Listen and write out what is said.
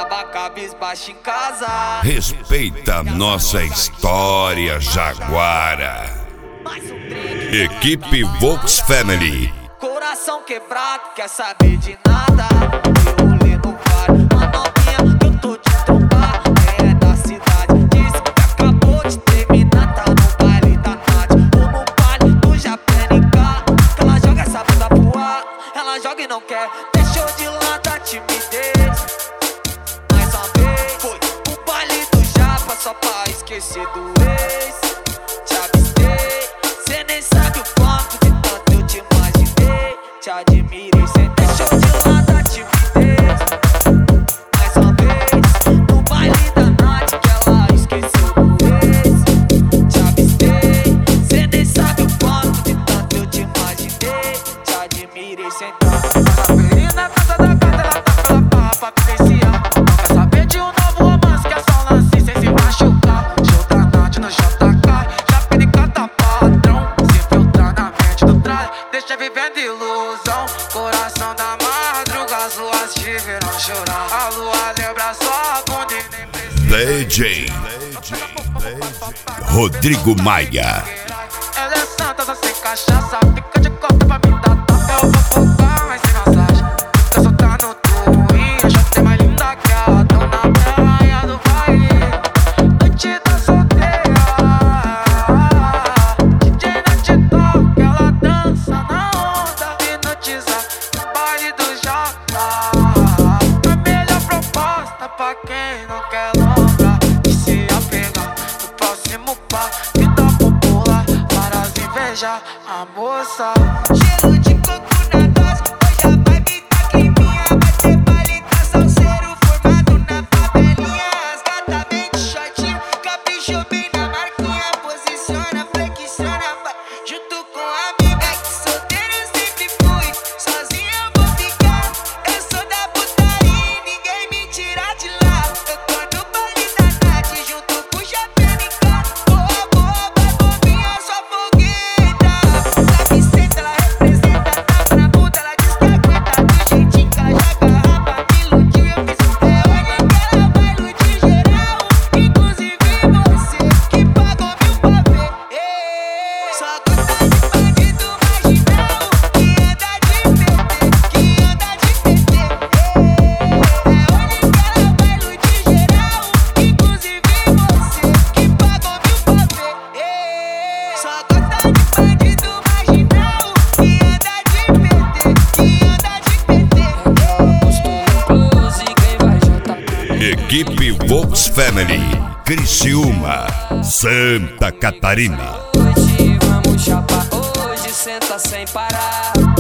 tava cabisbaixo em casa. Respeita nossa história, Jaguara. Equipe Volks Family. Coração quebrado, quer saber de nada. Eu rolê no vale, uma novinha que eu tô de trombar. É da cidade, disse que acabou de terminar. Tá no baile da Nath, ou no baile do Japénica. Que ela joga essa bunda pro ar, ela joga e não quer. Deixou de lado a timidez. Mais uma vez, foi o baile do Japa, só pra esquecer do ex. Te avistei, cê nem sabe o quanto de tanto eu te imaginei. Te admirei, cê deixou de lado a timidez. Mais uma vez, no baile da Nath, que ela esqueceu do ex. Te avistei, cê nem sabe o quanto de tanto eu te imaginei. Te admirei, cê na casa da gata, ela tá pela barra pra vivenciar. Quer saber de um novo romance, que é só um lance sem se machucar. Show da Nath no JK, Japénica tá padrão. Se filtrar na mente do tralha, deixa vivendo ilusão. Coração da madruga, as luas te viram chorar. A lua lembra sua bunda e nem precisa. DJ Rodrigo Maia. Ela é santa, só sem cachaça. Fica de costa pra me dar tapa. Eu vou focar, mas sem massagem. Fica soltando twin, a chata é mais linda que a dona praia do baile. Noite da solteira, DJ não te toca, ela dança na onda. Hipnotiza no baile do Japa. A melhor proposta pra quem não quer lombra. E se apegar no próximo par, que dá popular para as invejar a moça. Gelo de coco na dose, hoje a vibe tá creminha. Vai ter baile, tá salseiro formado na favelinha. As gata vem de shortinho, caprichou bem na marquinha. Posiciona, flexiona, vai junto com a amiga. É que solteiro eu sempre fui, sozinho eu vou ficar. Eu sou da putaria e ninguém me tira de lá. Eu tô no baile da Nath, junto com o Japénica. Boa, boa, vai bobinha, sua fogueta. Sabe senta, ela representa, tapa na bunda, ela diz que aguenta. Do jeitinho que ela joga a rapa, me iludiu e eu fiz. Olha que ela vai iludir geral, inclusive você, que pagou mil pra ver. Só gosta de bandido marginal, que anda de PT, que anda de PT. Olha que ela vai iludir geral, inclusive você, que pagou mil pra ver. Só gosta de bandido marginal, que anda de PT, que anda de PT. Equipe Volks Family. Criciúma, Santa Catarina. Hoje vamos chapar, hoje senta sem parar.